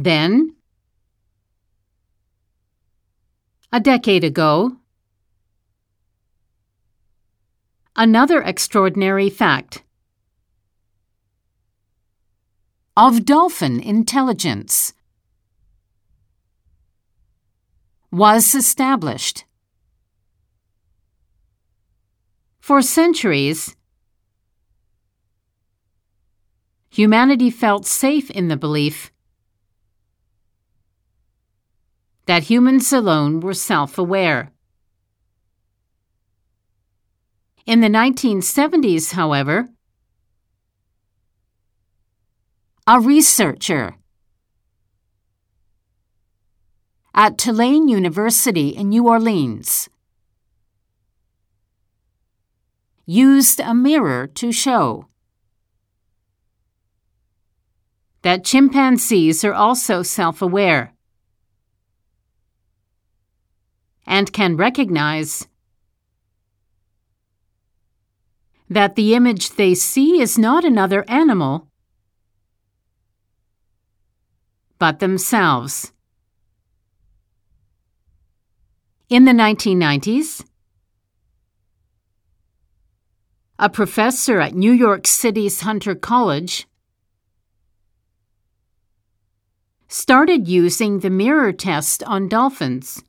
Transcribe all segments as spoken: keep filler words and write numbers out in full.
Then, a decade ago, another extraordinary fact of dolphin intelligence was established. For centuries, humanity felt safe in the belief that humans alone were self-aware. In the nineteen seventies, however, a researcher at Tulane University in New Orleans used a mirror to show that chimpanzees are also self-aware and can recognize that the image they see is not another animal, but themselves. In the nineteen nineties, a professor at New York City's Hunter College started using the mirror test on dolphins.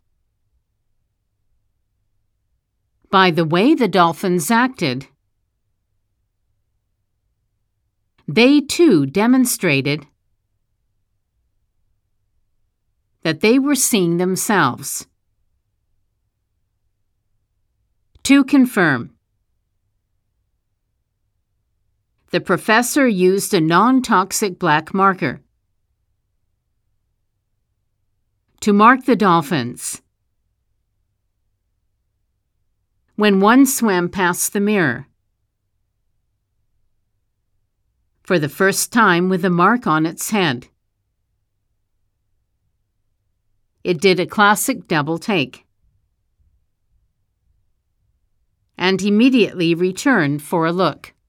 By the way the dolphins acted, they too demonstrated that they were seeing themselves. To confirm, the professor used a non-toxic black marker to mark the dolphins when one swam past the mirror, for the first time with a mark on its head. It did a classic double take and immediately returned for a look.